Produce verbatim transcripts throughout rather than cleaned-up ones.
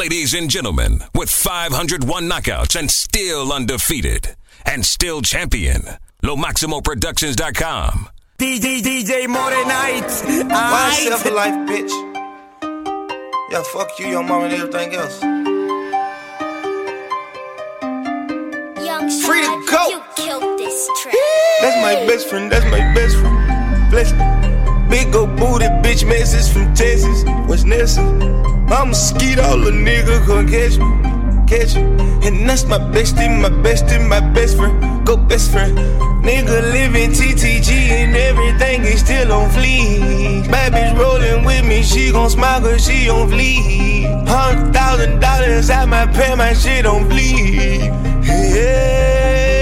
Ladies and gentlemen, with five hundred one knockouts and still undefeated and still champion, Lo Maximo Productions dot com. D J D J Morenite. Why yourself a life, bitch? Yeah, fuck you, your mom, and everything else. Young Free to Shad, go. You killed this track. That's my best friend, that's my best friend. Bless you. Big old booty bitch message from Texas. What's Nessa? I'm a skeet, all a nigga gon' catch me, catch me. And that's my bestie, my bestie, my best friend. Go best friend. Nigga living T T G and everything is still on fleek. Bad bitch rolling with me, she gon' smile cause she on fleek. Hundred thousand dollars out my pay, my shit on bleed. Yeah.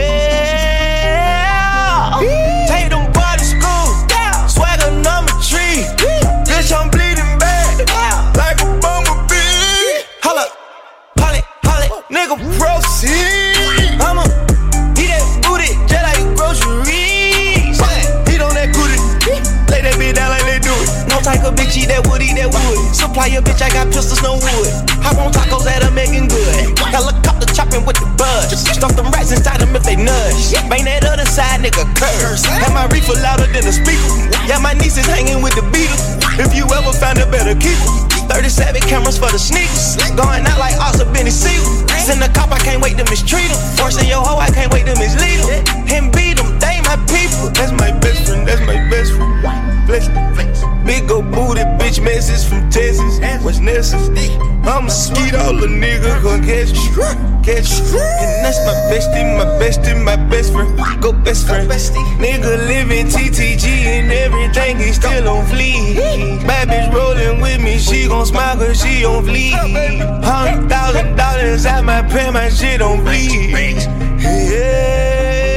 Take them boys to school, swagger number three. Bitch, I'm bleeding bad, like a bumblebee. Holla, holla, holla, nigga proceed. I'ma eat that booty just like groceries. Eat on that booty, lay that bitch down like they do it. No type of bitch eat that wood, eat that wood. Supply your bitch, I got pistols, no wood. Hop on tacos that are making good. Helicopter chopping with the buzz. Stuff them rats inside them if they nudge. Bang that other side, nigga, curse. Have my reefer louder than a speaker. Yeah, my niece is hanging with the Beatles. If you ever find a better keeper. thirty-seven cameras for the sneakers. Going out like Oscar Benny Siegel. Send a cop, I can't wait to mistreat him. Forcing your hoe, I can't wait to mislead him. And beat him, they my people. That's my best friend, that's my best friend. Bless you. Big old booty bitch message from Texas. What's Nessa? I'm a skeet, all a nigga gon' catch me, catch me. And that's my bestie, my bestie, my best friend. Go best friend. Nigga living T T G and everything is still on fleek. Bad bitch rolling with me, she gon' smile cause she on fleek. Hundred thousand dollars out my pay, my shit on bleed. Yeah.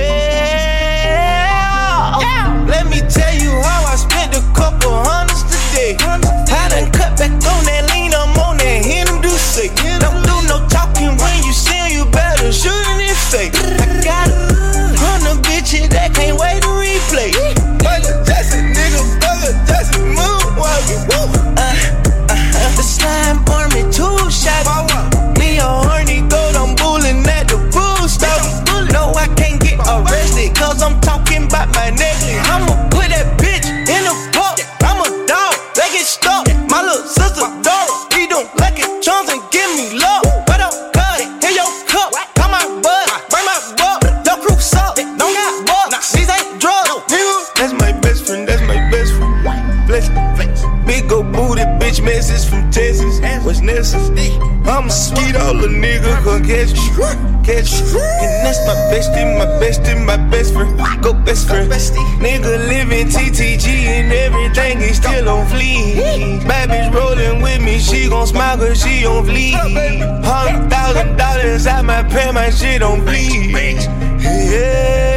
Let me tell you how I spent a couple hundreds today. I done cut back on that lean, I'm on that hit him do say. Don't do no talking when you see him, you better shoot in his face. I got a hundred bitches that can't wait to replay. Michael Jackson, nigga, Michael Jackson, moonwalking. Uh, uh, uh, the slime poured me two shots. Me a horny goat, I'm bulling at the pool stop. No, I can't get arrested, cause I'm talking about my necklace. I'ma put that bitch in a book. I'm a dog, they get stuck. My little sister, Dora, he don't like it, chums and give me love. But don't cut it, hear your cup. Got my bud, bring my butt. Your crew suck, don't got bucks. These ain't drugs, nigga. That's my best friend, that's my best friend. Bless you. Big old booty bitch message from Texas. What's Nessa? I'm a skeet, all a nigga gon' catch me, catch me. And that's my bestie, my bestie, my best friend. Go best friend. Nigga living T T G and everything is still on fleek. Bad bitch rolling with me, she gon' smile cause she on fleek. Hundred thousand dollars out my pay, my shit on bleed. Yeah.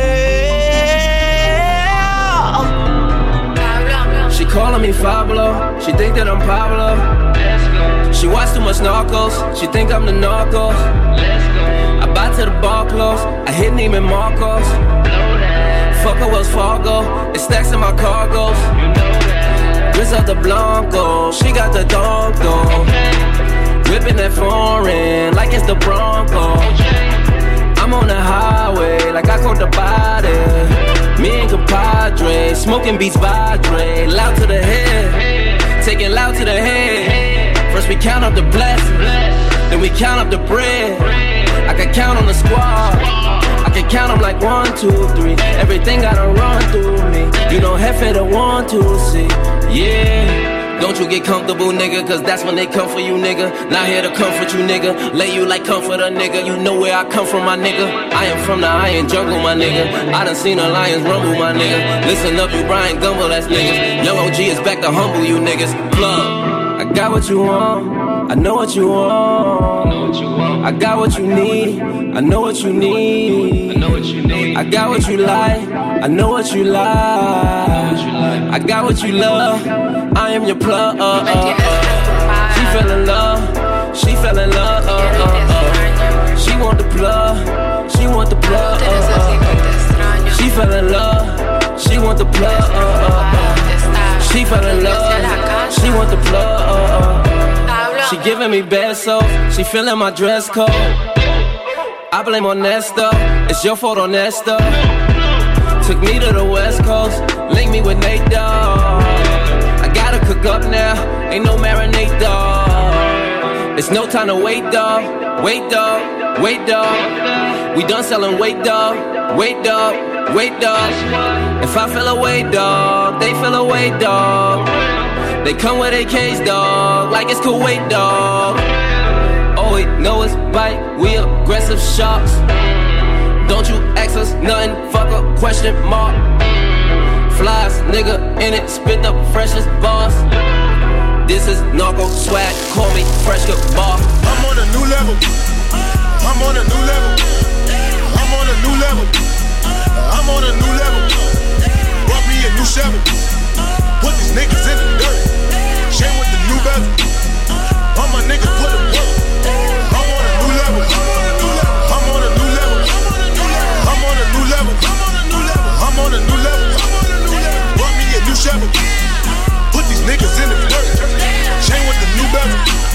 She calling me Pablo, she think that I'm Pablo. She watch too much Narcos, she think I'm the Narcos. I buy to the bar close, I hit Neiman Marcos. Fuck her Wells Fargo, it's stacks in my cargos. Grizzle the Blanco, she got the donko. Whipping that foreign like it's the Bronco. I'm on the highway like I caught the body. Me and compadre, smoking beats by Dre. Loud to the head, taking loud to the head. First we count up the blessings, then we count up the bread. I can count on the squad, I can count them like one, two, three. Everything gotta run through me. You know Hefe the one, two, see. Yeah. Don't you get comfortable, nigga, cause that's when they come for you, nigga. Not here to comfort you, nigga. Lay you like comforter, nigga. You know where I come from, my nigga. I am from the iron jungle, my nigga. I done seen the lions rumble, my nigga. Listen up, you Brian Gumble ass niggas. Young O G is back to humble you niggas. Plug. I got what you want. I know what you want. I got what you need. I know what you need. I know what you need. I got what you like. I know what you like. I got what you love. I am your plug. Uh, uh, uh. She fell in love. She fell in love. Uh, uh, uh. She want the plug. She want the plug. Uh, uh. She fell in love. She want the plug. Uh, uh, uh. She fell in love. She want the plug. Uh, uh. She giving me besos, she feeling my dress code. I blame on Nesta, it's your fault on Nesta. Took me to the West Coast, link me with Nate Dogg. I gotta cook up now, ain't no marinade dog. It's no time to wait dog, wait dog, wait dog. We done selling weight dog, wait dog, wait dog. If I feel away dog, they feel away dog. They come with A Ks dog, like it's Kuwait dog. All we know is bite, we aggressive sharks. Don't you ask us nothing, fuck a question mark. Flies, nigga, in it, spit the freshest bars. This is narco swag, call me fresh cut bar. I'm on a new level, I'm on a new level, I'm on a new level, I'm on a new level. Brought me a new Chevy, put these niggas in the dirt. Chain with the new bezel, all my niggas put them work. I'm on a new level, I'm on a new level, I'm on a new level, I'm on a new level. Brought me a new Chevy, put these niggas in the dirt. Chain with the new bezel,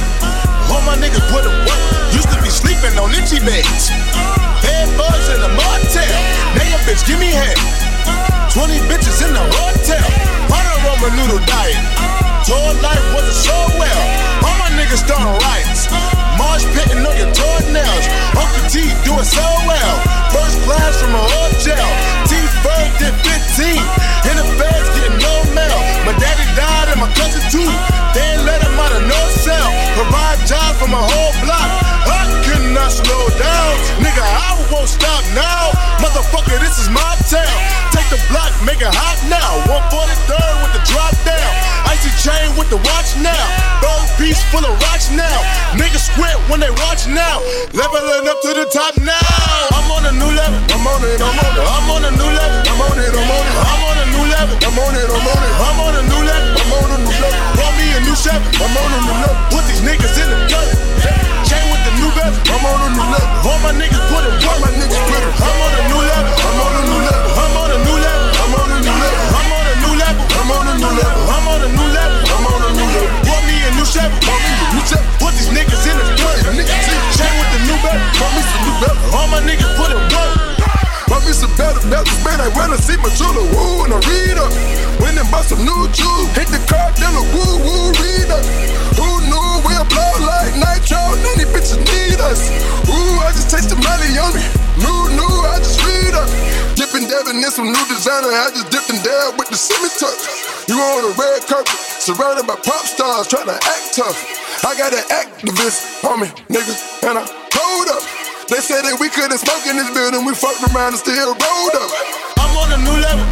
all my niggas put them work. Used to be sleeping on itchy beds, bed bugs in a motel. Now your bitch give me head, twenty bitches in the hotel. On a Roman noodle diet, told life wasn't so well. All my niggas starting riots, Marsh pitting on your toenails. Uncle T doing so well, first class from a hotel. T-Ferg did fifteen, in the feds getting no mail. My daddy died and my cousin too, they ain't let him out of no cell. Provide jobs for my whole block, I could not slow down. Nigga, I won't stop now. Motherfucker, this is my town. Take the block, make it hot now. one forty-third with the drop down, icy chain with the watch now. Gold piece full of rocks now. Niggas squint when they watch now. Leveling up to the top now. I'm on a new level, I'm on it, I'm on it. I'm on a new level, I'm on it, I'm on it. I'm on a new level, I'm on it, I'm on it. I'm on a new level, I'm on a new level. Brought me a new Chevy, I'm on a new level. Put these niggas in the dirt. Chain with the new bezel, I'm on a new level. All my niggas put it, all my niggas put it. I'm on a new level, I'm on a new level. I'm on a new level, I'm on a new level. I'm on a new level, I'm on a new level. I'm on a new level, I'm on a new level. Brought me a new Chevy, brought me a new Chevy. Put these niggas in the dirt. Chain with the new bezel, brought me some new bezel. All my niggas put it work. Brought me some better bells, man. I wanna see my jeweler, woo, and I read up. Went and bought some new jewels. Hit the car, then a woo, woo, read up. Who knew we'll blow like nitro? None these bitches need us. Ooh, I just taste the money on me. New, new, I just read up. Dipping, dabbing in some new designer. I just dipped and dabbed with the semi-tuck. You on a red carpet, surrounded by pop stars, trying to act tough. I got an activist on me, nigga, and I hold up. They said that we couldn't smoke in this building, we fucked around and still rolled up. I'm on a new level,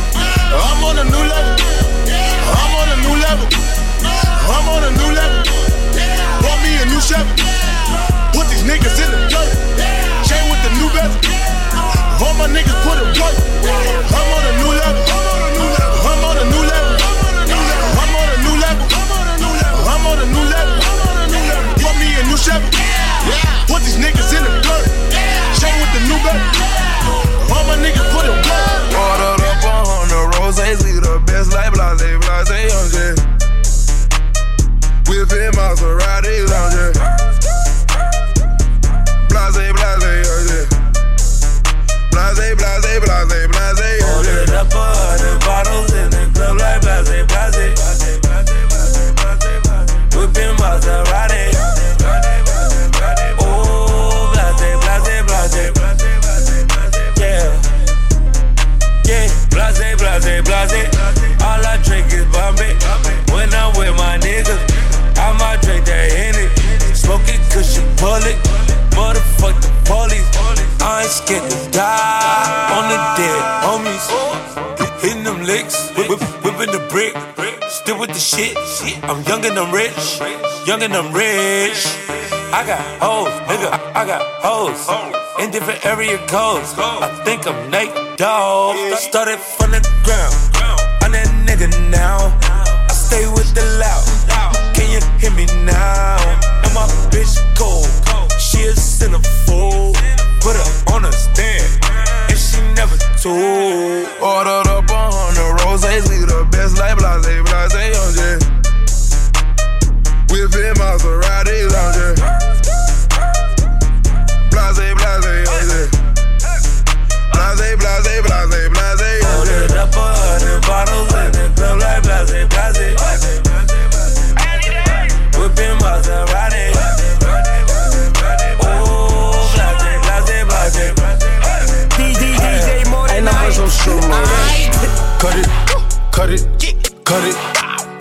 I'm on a new level, I'm on a new level, I'm on a new level. Brought me a new Chevy, put these niggas in the dirt. Chain with the new bezel, all my niggas put it work. I'm on a new level, I'm on a new level, I'm on a new level, I'm on a new level. Brought me a new Chevy, put these niggas in the dirt. Chain with the new bezel, all my niggas put it work. Ordered up a hundred roses, we the best like blase, blase, young J. Whipping Maserati, lounge. Blase, blase, young J. Blase, blase, blase, blase, young J. Ordered up a hundred bottles in the club like blase, blase. Whipping Maserati. Blase, blase, blase. All I drink is Bombay. When I'm with my niggas, I might drink that Henny. Smoking cushion, pull it. Motherfuck the police. I ain't scared to die on the dead homies. Hitting them licks, whip, whip, whipping the brick. Still with the shit. I'm young and I'm rich. Young and I'm rich. I got hoes, nigga. I, I got hoes in different area codes. I think I'm Nate Dogg. Started from the ground. I'm that nigga now. I stay with the loud. Can you hear me now? And my bitch cold. She a centerfold. Put her on a stand, and she never told. Ordered up a hundred roses, we the best like blase, blase, young J. Whipping Maserati.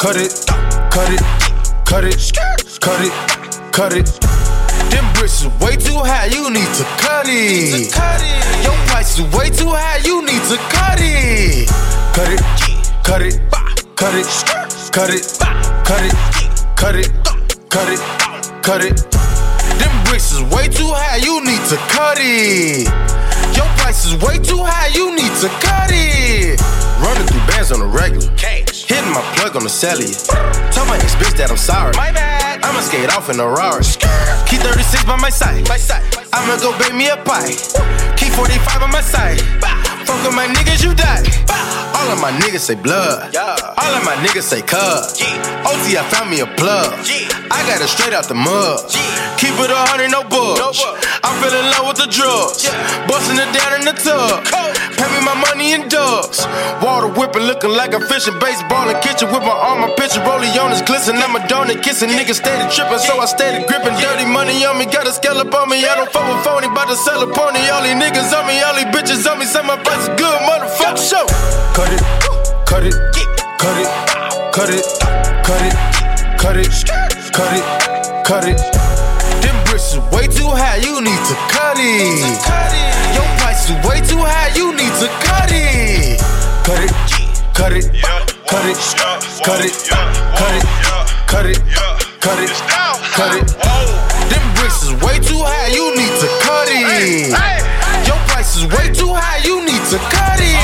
cut it, cut it, cut it, cut it, cut it. Them bricks is way too high, you need to cut it. Your price is way too high, you need to cut it. Cut it, cut it, cut it, cut it, cut it, cut it, cut it, cut it. Them bricks is way too high, you need to cut it. Your price is way too high, you need to cut it. Running through bands on the regular, hitting my plug on the cellular. Tell my ex-bitch that I'm sorry. My bad. I'ma skate off in a Rari. Keep thirty-six by my side. My side. I'ma go bake me a pie. Keep forty-five on my side. Fuck with my niggas, you die. All of my niggas say blood. All of my niggas say cub. O T, I found me a plug. I got it straight out the mud. Keep it a hundred, no bugs. I fell in love with the drugs. Busting it down in the tub. Pay me my money in dubs. Water whipping, looking like a fishing. Baseball in kitchen with my arm, my picture. Rollie on his glisten. I'm a donut kissing. Niggas steady tripping, so I steady gripping. Dirty money on me, got a scallop on me. I don't fuck with phony, bout to sell a pony. All these niggas on me, all these bitches on me. Say my price is good, motherfucker. Show. Cut it, cut it, cut it, cut it, cut it, cut it, cut it, cut it. Them bricks is way too high, you need to cut it. Your price is way too high, you need to cut it. Cut it, cut it, cut it, cut it, cut it, cut it, cut it, cut it. Them bricks is way too high, you need to cut it. Your price is way too high, you need to cut it.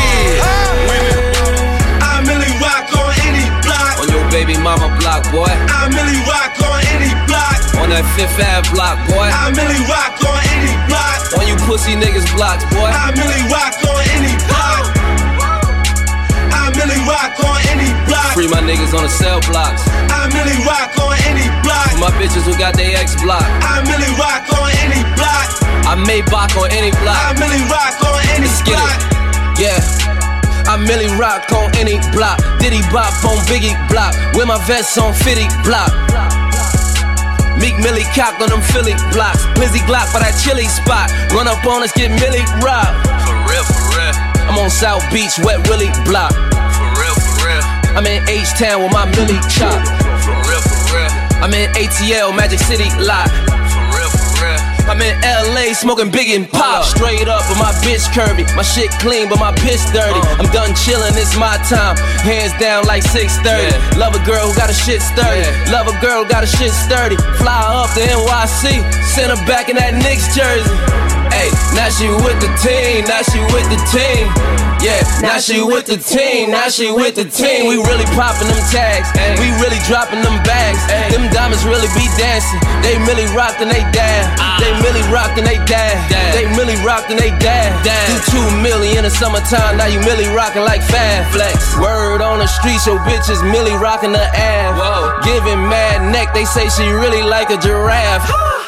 I really rock on any block. On your baby mama block, boy. I really rock on any block. On that Fifth Ave block, boy. I really rock on any block. On you pussy niggas blocks, boy. I really rock on any block. I really rock on any block. Free my niggas on the cell blocks. I really rock on any block. For my bitches who got their ex block. I really rock on any block. I made Bach on any block. I really rock on any Let's get block. it. Yeah. I Millie rock on any block. Diddy bop on Biggie block. With my vest on Fitty block. Meek Millie cocked on them Philly blocks. Blizzy Glock for that chili spot. Run up on us, get Millie robbed. For real, for real. I'm on South Beach, wet Willie block. For real, for real. I'm in H-Town with my Millie chop. For real, for real. I'm in A T L, Magic City lot. For real, for real. I'm in L A smoking Big and Pop. Straight up with my bitch curvy. My shit clean but my piss dirty. I'm done chillin', it's my time. Hands down like six thirty. Yeah. Love a girl who got a shit sturdy. Yeah. Love a girl who got a shit sturdy. Fly up to N Y C. Send her back in that Knicks jersey. Hey, now she with the team. Now she with the team. Yeah, now she with the team. Now she with the team. We really poppin' them tags. Ay. We really dropping them bags. Ay. Them diamonds really be dancing. They really rocked and they dab. Ah. They really rocked and they dab. dab. They really rocked and they dab. dab. Do two million in the summertime. Now you really rockin' like Fab Flex. Word on the streets, your bitch is Millie rockin' the ab. Whoa. Giving mad neck. They say she really like a giraffe.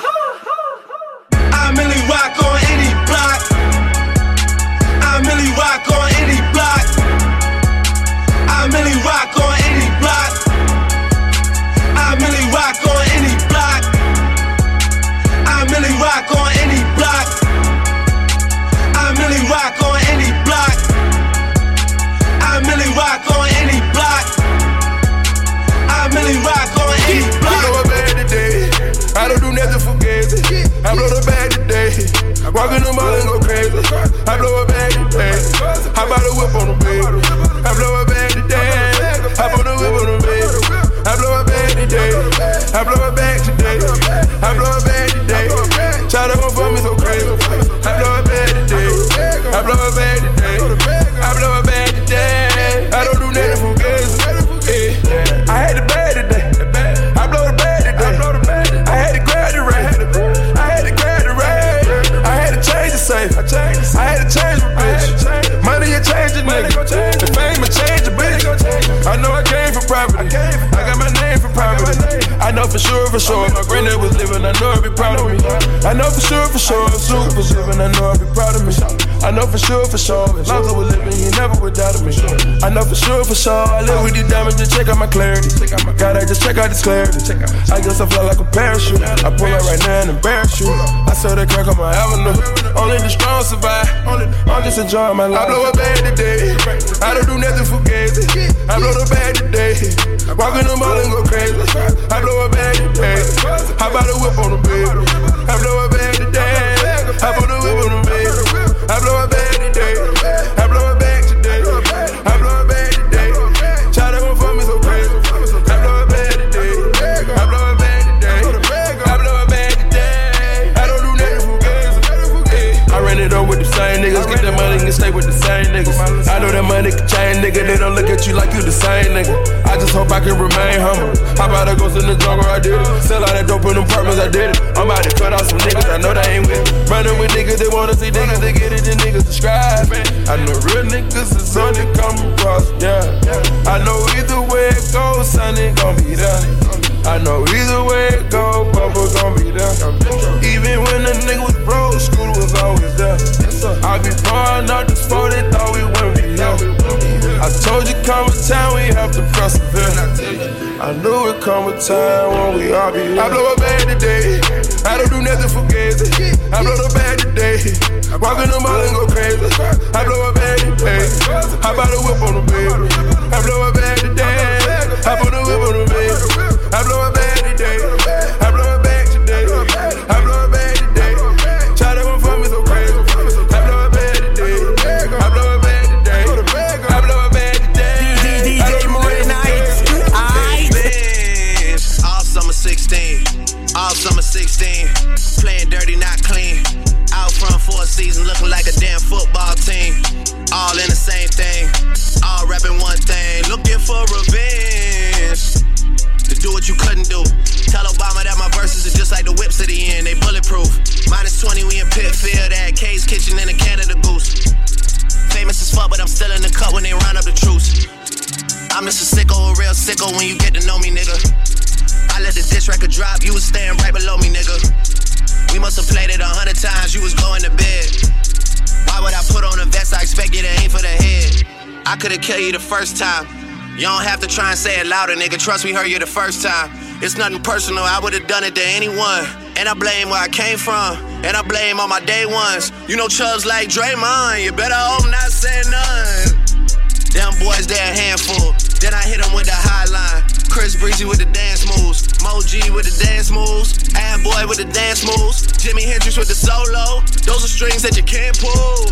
I really rock on any block. I really rock on any block. I really rock on any block. I really rock on any block. I really rock on any block. I really rock on any block. I really rock on any block. I really rock on any block. You know I'm bad today. I don't do nothing for games. I blow the bag today. Walk in the mall and go crazy. I blow a bag today. I bought a whip on the bed. I blow a bag today. I put a whip on the bed. I blow a bag today. I blow a bag today. I blow a bag today. Try to go for me so crazy. I blow a bag today. I blow a bag today. I blow a bag today. I don't do nothing for games. Yeah. I had the bag today. I blow the bag today. I had to grab the rag. I had to grab the rag. I had to change the safe. I had to change my bitch. Money you change the nigga. The fame will change the bitch. I know I came from property. I got my name from property. I know for sure, for sure. My granddad was living. I know he'd be proud of me. I know for sure, for sure. If Super was living, I know I'd be proud of me. I know for sure, for sure. If Lonzo was living, he never would doubt of me. I know for sure, for sure. I live with these diamonds to check out my clarity. God, I just check out this clarity. I guess I fly like a parachute. I pull up right now and embarrass you. I so they crack on my avenue. Only the strong survive. I'm just enjoying my life. I blow a bag today. I don't do nothing for gazy. I blow the bag today. Walk in the mall and go crazy. I blow a bag today. I buy the whip on the bed. I blow a bag today. I put the whip on the bed. I blow a bag today. I blow a bag today. I blow a bag today. Try to go for me so crazy. I blow a bag today. I blow a bag today. I blow a bag today. I don't do nothing for gazy. I ran it up with the same niggas. Get that money and stay with the same niggas. I know that money can change, nigga. They don't look at you like you the same nigga. I just hope I can remain humble. How about I go in the jungle? I did it. Sell out that dope in them apartments. I did it. I'm about to cut off some niggas. I know they ain't with it. Running with niggas, they wanna see niggas. They get it, the niggas describe. I know real niggas is on it come across. Yeah. I know either way it goes, son, it gon' be there. I know either way it goes, Bubba gon' be there. Even when the nigga was broke, Scooter was always there. I be pouring out the sport, they thought we wouldn't be here. I told you come a time we have to persevere. I knew it come a time when we all be here. I blow a bag today. I don't do nothing for gazy. I blow the bag today. Walk in the mall and go crazy. I blow a bag today. I buy the whip on the bed. I blow a bag today. I put the whip on the bed. I blow a bag today. I blow a bag today. I blow a bag today. Try to go for me so crazy. I blow a bag today. I blow a bag today. I blow a bag today. D J Morning Nights. All summer sixteen. All summer sixteen. Playing dirty, not clean. Out front for a season, looking like a damn football team. All in the same thing. All rapping one thing. Looking for revenge. To do what you couldn't do. Tell Obama that my verses are just like the whips at the end. They bulletproof. Minus twenty, we in Pitfield. At K's Kitchen in a Canada Goose. Famous as fuck, but I'm still in the cut when they round up the troops. I'm just a sicko, a real sicko when you get to know me, nigga. I let the diss record drop, you was staying right below me, nigga. We must have played it a hundred times, you was going to bed. Why would I put on a vest? I expect you to aim for the head. I could've killed you the first time. You don't have to try and say it louder, nigga. Trust me, heard you the first time. It's nothing personal, I would've done it to anyone. And I blame where I came from, and I blame all my day ones. You know Chubbs like Draymond, you better hope not say none. Them boys, they a handful. Then I hit them with the high line. Chris Breezy with the dance moves. Mo G with the dance moves. Ad Boy with the dance moves. Jimi Hendrix with the solo. Those are strings that you can't pull.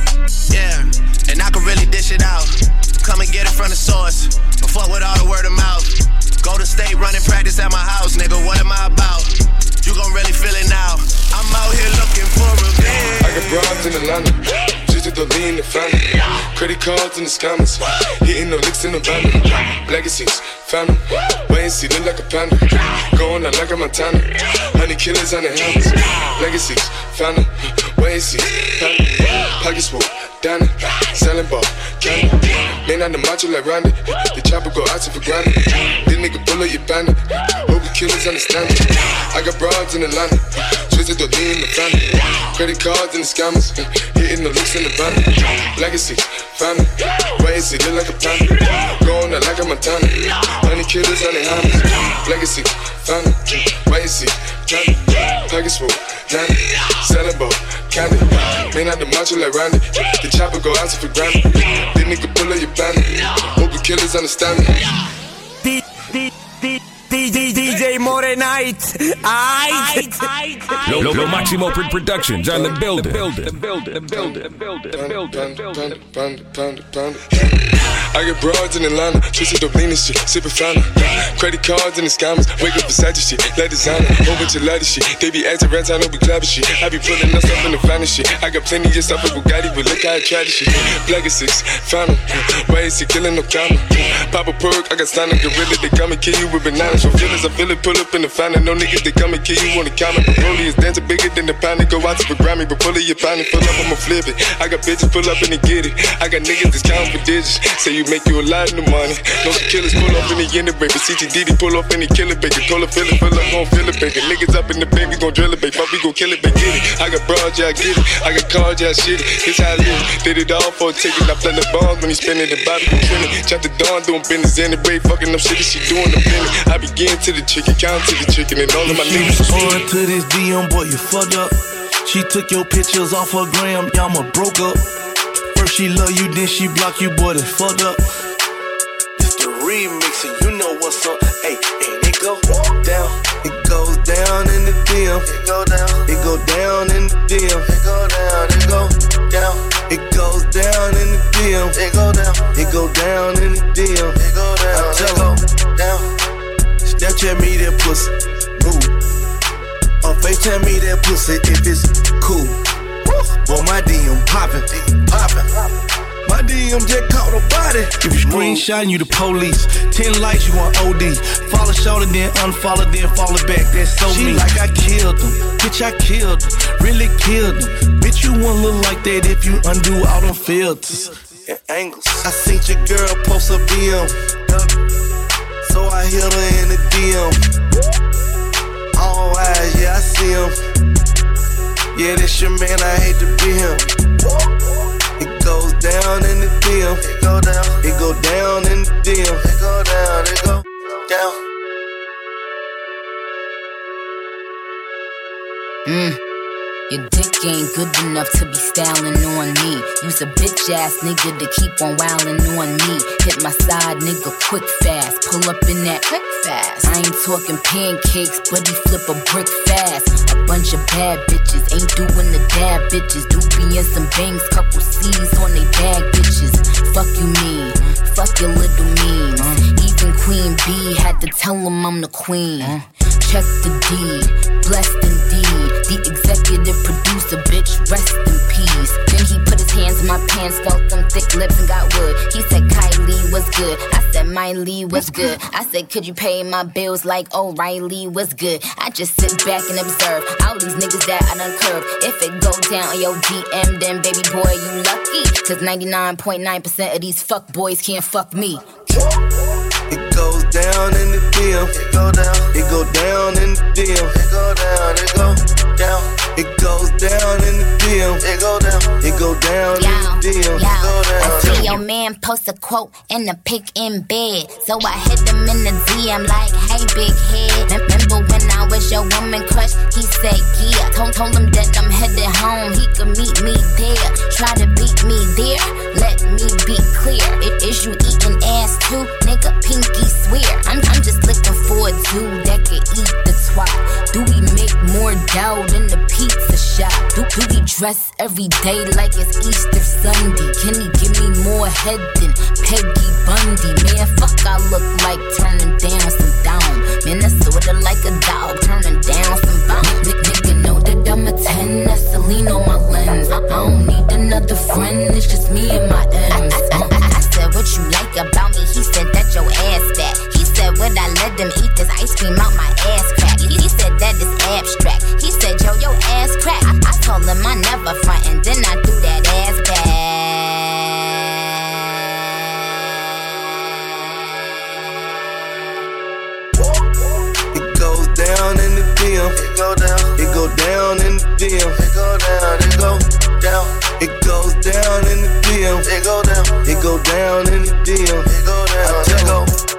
Yeah, and I can really dish it out. Come and get it from the source. But fuck with all the word of mouth. Golden State running practice at my house, nigga. What am I about? You gon' really feel it now. I'm out here looking for revenge. I got broads in Atlanta. Just to lean the family. Credit cards in the scammers. Hitting the licks in the van. Legacies, family. Wait and see, look like a panda. Going out like a Montana. Honey killers on the helmets. Legacies, family. Wait and see, family. Pockets full, Danny. Selling ball, candy. Man on the macho like Randy. The chopper go out for granted. This nigga pull up your bandit. Hope the killers understand it. I got broads in Atlanta. Twisted to lean the family. Credit cards and the scammers. Hitting the looks in the van. Legacy, family. Wait and see, look like a panda. Going out like a Montana. Honey killers on the hammers. Legacy, family. Wait and see, candy. Pockets full, Danny. Selling ball, candy. Man out the macho like Randy. The chopper go out for granted. This nigga pull up your bandit. Hope the killers understand me. D D D D D J Morning Nights. I Lo, Lo, Lo Maximo Productions on the building. The building. The building. The building. The building. Pound it, pound it, pound it. I get broads in Atlanta, twisted up lean and shit, sippin' fountain. Credit cards and the scammers, wake up beside your shit, like designer, whole bunch of lattice shit. They be acting rats, I know we clapping shit. I be pulling us up in the finest shit. I got plenty of stuff with Bugatti, but look how I try this shit. Black is six, fountain, why is he killing no comma? Pop a perk, I got signed a gorilla, they come and kill you with bananas. For feelings, I feel it, pull up in the fountain. No niggas, they come and kill you on the counter. The rollie is dancing bigger than the pound. Go out to the Grammy, but pull it, your pound, pull up, I'ma flip it. I got bitches, pull up and they get it. I got niggas that's counting for digits. Say you make you a lot of the money. No killers pull up in the end of baby. C T D D pull up in the killer baby. Call it, fill it, fill up, gon' fill it, baby. Niggas up in the baby, gon' drill it, baby. Fuck, we gon' kill it, baby. Get it. I got broads, yeah, I get it. I got cars, yeah, I shit it. This how I live. Did it all for a ticket. I play the bombs when he spinning the body, gon' kill it. Chop the dawn, doing business in the break. Fucking up shit, she doing the business. I begin to the chicken, count to the chicken, and all of my niggas. On to this D M, boy, you fucked up. She took your pictures off her gram, y'all broke up. First she love you, then she block you, boy, that fucked up. It's the remix and you know what's up. Hey, and it go down. It goes down in the D M. It go down. It go down in the D M. It go down. It go down. It goes down in the D M. It go down. It go down in the D M. It go down. I tell her down. Snapchat me that pussy. Move. Or FaceTime me that pussy if it's cool. Boy, my D M poppin', poppin'. My D M just caught a body. If you screenshotting, you the police. Ten likes, you on O D. Follow short and then unfollow, then follow back. That's so she mean. Like I killed him. Bitch, I killed him. Really killed him. Bitch, you won't look like that if you undo all them filters and angles. I seen your girl post a B M. So I hit her in the D M. All eyes, yeah, I see him. Yeah, this your man, I hate to be him. It goes down in the D M. It go down. It go down in the D M. It go down. It go down. Mmm. Your dick ain't good enough to be styling on me. Use a bitch ass nigga to keep on wildin' on me. Hit my side nigga quick fast. Pull up in that quick fast. I ain't talking pancakes, but he flip a brick fast. A bunch of bad bitches ain't doing the dab bitches. Doobie and some bangs, couple C's on they bag bitches. Fuck you mean, fuck your little memes. Even Queen B had to tell him I'm the queen. Check the deed, blessed indeed. The executive producer, bitch, rest in peace. Then he put his hands in my pants, felt them thick lips and got wood. He said, Kylie was good. I said, Miley was good. I said, could you pay my bills like O'Reilly was good? I just sit back and observe all these niggas that I done curved. If it go down on your D M, then baby boy, you lucky. Cause ninety-nine point nine percent of these fuck boys can't fuck me. It goes down in the D M. It go down. It go down in the D M. It go down. It go down. It goes down in the D M. It go down. It go down yo, in the D M. Yo. It go down. I see your man post a quote and a pic in bed, so I hit him in the D M like, hey big head. Remember when I was your woman crush? He said yeah. Told told him that I'm headed home. He could meet me there. Try to beat me there. Let me be clear. It is you eating ass too, nigga. Pinky swear. I'm I'm just looking for a dude that could eat the twat. Do we make more dough than the pizza shop? Do, do we dress every day like it's Easter Sunday? Can he give me more head than Peggy Bundy? Man, fuck, I look like turning down some down. Man, that's sorta like a dog turning down some bounce. Nigga know that I'm a ten, that's Celine on my lens. I don't need another friend, it's just me and my M's. I, I, I, I said, what you like about me? He said that your ass fat. He said, would I let them eat this ice cream out my ass crack? He, he said that is abstract. He said, yo, your ass crack. I, I told him I never front and then I do that ass back. It goes down in the D M. It go down. It go down in the D M. It go down. It go down. It goes down in the D M. It go down. It go down in the D M. It go down. I tell her.